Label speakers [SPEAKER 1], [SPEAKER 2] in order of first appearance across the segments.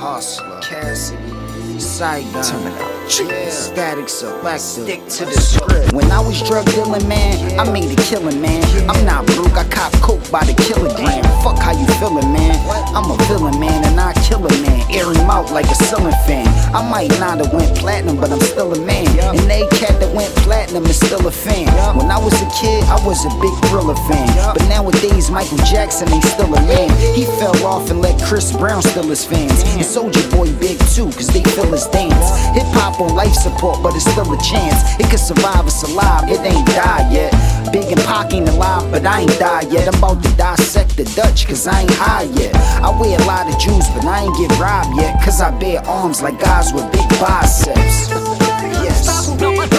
[SPEAKER 1] Hustler, Cassidy, Saigon, Static Selector.
[SPEAKER 2] Stick to the script.
[SPEAKER 1] When I was drug dealing, man, I made a killing, man. I'm not broke, I cop coke by the kilogram. Fuck how you feeling, man. I'm a villain, man, and I kill a man. Air him out like a ceiling fan. I might not have went platinum, but I'm still a man. And they cat that went platinum is still a fan. When I was a kid, I was a big Thriller fan. But nowadays, Michael Jackson ain't still a man. He fell off and let Chris Brown steal his fans. And Soulja Boy big too, cause they feel his dance. Hip hop on life support, but it's still a chance. It could survive, it's alive, it ain't died yet. Big and Pac ain't alive, but I ain't died yet. I'm about to dissect the Dutch, cause I ain't high yet. I wear a lot of jewels, but I ain't get robbed yet. Cause I bear arms like guys with big biceps. Yes.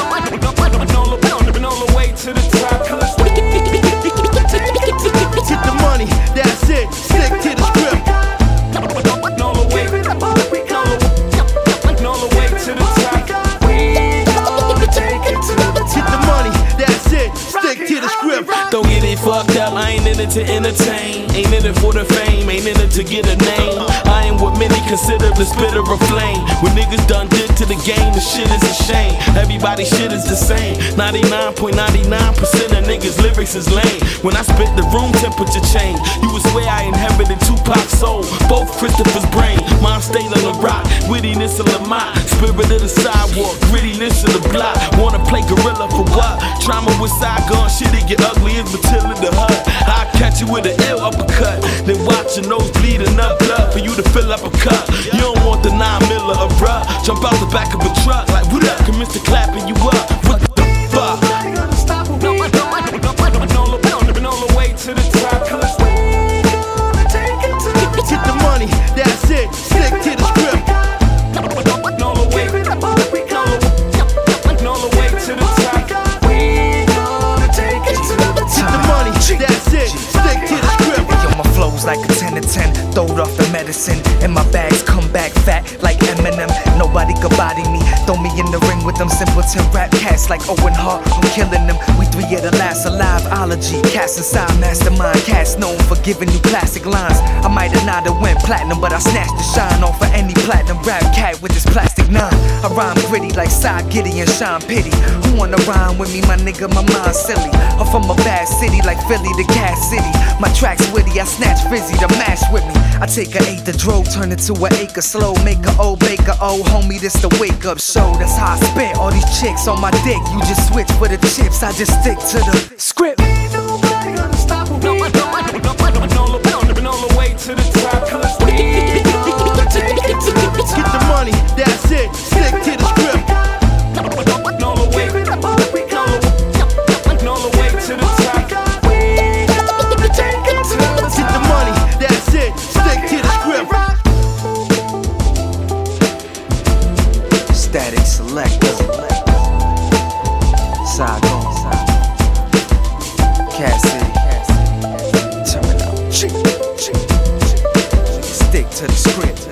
[SPEAKER 3] All the way to the top.
[SPEAKER 4] Get the money, that's it. Stick to the script.
[SPEAKER 3] All the way to the top. We gonna take it to the top.
[SPEAKER 4] Get the money, that's it. Stick to the script.
[SPEAKER 5] Don't get it fucked up, I ain't in it to entertain. Ain't in it for the fame, ain't in it to get a name. I ain't what many consider the spitter of flame. When niggas done did to the game, the shit is a shame. Everybody's shit is the same. 99.99% of niggas' lyrics is lame. When I spit, the room temperature change. You would swear I inherited Tupac's soul, both Christopher's brain. Mine stayed on the rock, wittiness of Lamont, spirit of the sidewalk, grittiness of the block. Wanna play gorilla for what? Trauma with Saigon, shit it get ugly as Matilda the Hut. I'll catch you with an ill uppercut, then watch your nose bleed enough blood for you to fill up a cup. You don't want the 9 miller of bruh. Jump out the back of a truck like what up? Can Mr. clapping you up? What the fuck?
[SPEAKER 3] All the way to the top. We gonna take it to the top.
[SPEAKER 4] Get the money, that's it. Stick to the script.
[SPEAKER 3] All the way to the top. We gonna take it to the top.
[SPEAKER 4] Get the money, that's it. Stick to the script.
[SPEAKER 2] Yo, my flow's like a 10 to 10. Throwed off the medicine, and my bags come back fat like Eminem. Nobody could body me. Throw me in the ring with them simpleton rap cats like Owen Hart. I'm killing them. We 3 of the last alive-ology. Cats inside mastermind. Cats known for giving you classic lines. I might have not have went platinum, but I snatched the shine off of any platinum rap cat with this plastic 9. I rhyme gritty like Cy Giddy and Sean Pitty. Who wanna rhyme with me, my nigga? My mind's silly. I'm from a bad city like Philly to Cat City. My track's witty, I snatch Fizzy to mash with me. I take an eighth of dro, turn it to an acre slow. Make a old baker, oh homie, this the wake up show. That's how I spit. All these chicks on my dick, you just switch for the chips. I just stick to the script.
[SPEAKER 3] Nobody gonna stop me. All the way to the top. We gonna take it to the top.
[SPEAKER 4] Get the money, that's it. Stick to the script.
[SPEAKER 3] All the way to the top. We gonna take it to the top.
[SPEAKER 4] Get the money, that's it. Stick to the script.
[SPEAKER 2] Static Selector, Saigon, Cassidy, turn it up. Stick to the script.